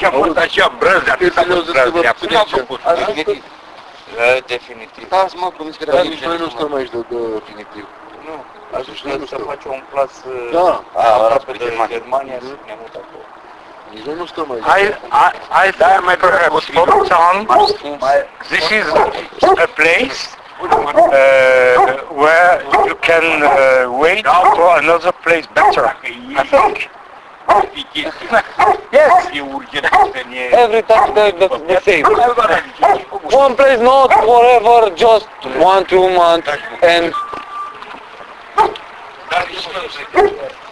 Și a fost așa brăz, atât a fost brăz. Acum a făcut. Definitiv. Definitiv. Stați mă, cum zice că Dar nici noi nu stăm aici de definitiv. Nu. Așa și noi nu Să stăm. face un plas aproape de Germania și ne mut acolo. Nici noi nu stăm aici. I think perhaps for some, this is a place where you can wait for another place better. I think. Yes. E urgent să ne... Every time the same. One place, not forever, just 1-2 months, and Dar nici nu